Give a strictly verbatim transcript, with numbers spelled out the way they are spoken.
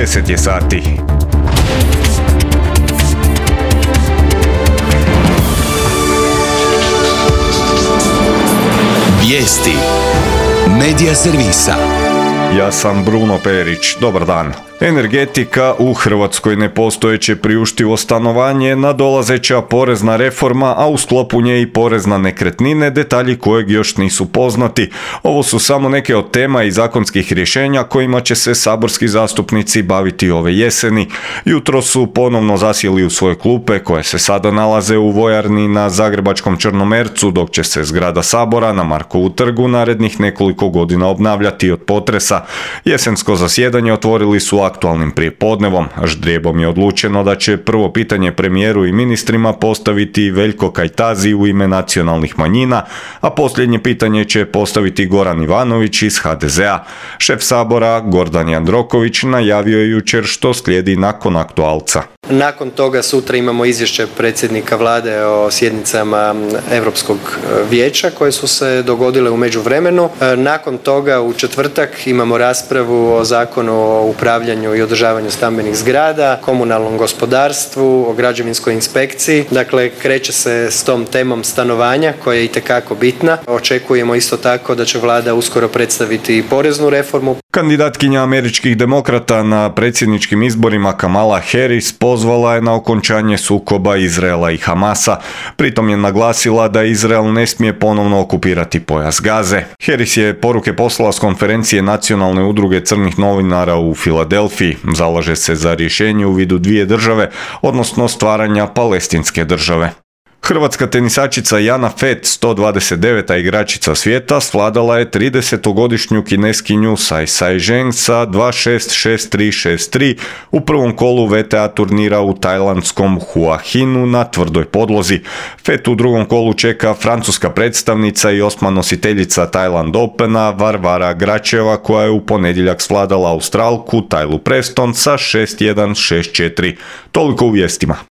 deset je sati. Vijesti Medija servisa. Ja sam Bruno Perić, dobar dan. Energetika, u Hrvatskoj nepostojeće priuštivo stanovanje, nadolazeća porezna reforma, a u sklopu nje i porez na nekretnine, detalji kojeg još nisu poznati. Ovo su samo neke od tema i zakonskih rješenja kojima će se saborski zastupnici baviti ove jeseni. Jutro su ponovno zasjeli u svoje klupe koje se sada nalaze u vojarni na zagrebačkom Črnomercu, dok će se zgrada Sabora na Markovu trgu narednih nekoliko godina obnavljati od potresa. Jesensko zasjedanje otvorili su aktualnim prijepodnevom. Ždrijebom je odlučeno da će prvo pitanje premijeru i ministrima postaviti Veljko Kajtazi u ime nacionalnih manjina, a posljednje pitanje će postaviti Goran Ivanović iz ha de zea. Šef Sabora Gordan Jandroković najavio je jučer što slijedi nakon aktualca. Nakon toga sutra imamo izvješće predsjednika vlade o sjednicama Europskog vijeća koje su se dogodile u međuvremenu. Nakon toga u četvrtak imamo raspravu o zakonu o upravljanju i održavanju stambenih zgrada, komunalnom gospodarstvu, o građevinskoj inspekciji. Dakle, kreće se s tom temom stanovanja koja je itekako bitna. Očekujemo isto tako da će vlada uskoro predstaviti i poreznu reformu. Kandidatkinja američkih demokrata na predsjedničkim izborima Kamala Harris pozvala je na okončanje sukoba Izraela i Hamasa. Pritom je naglasila da Izrael ne smije ponovno okupirati pojas Gaze. Harris je poruke poslala s konferencije Nacionalne udruge crnih novinara u Filadelfiji. Zalaže se za rješenje u vidu dvije države, odnosno stvaranja palestinske države. Hrvatska tenisačica Jana Fett, sto dvadeset deveta igračica svijeta, svladala je tridesetogodišnju kineskinju Cai Caizheng sa dva šest, šest tri, šest tri u prvom kolu ve te a turnira u tajlandskom Hua Hinu na tvrdoj podlozi. Fett u drugom kolu čeka francuska predstavnica i osma nositeljica Thailand Opena Varvara Gracheva, koja je u ponedjeljak svladala Australku Tajlu Preston sa šest jedan, šest četiri. Toliko u vijestima.